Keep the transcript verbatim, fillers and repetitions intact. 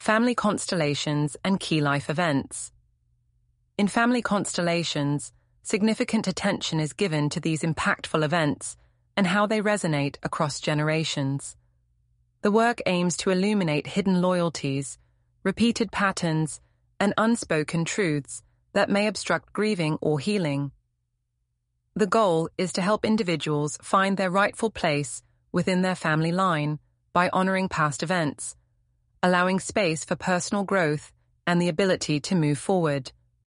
family constellations and key life events. In family constellations, significant attention is given to these impactful events and how they resonate across generations. The work aims to illuminate hidden loyalties, repeated patterns, and unspoken truths that may obstruct grieving or healing. The goal is to help individuals find their rightful place within their family line by honoring past events, allowing space for personal growth and the ability to move forward.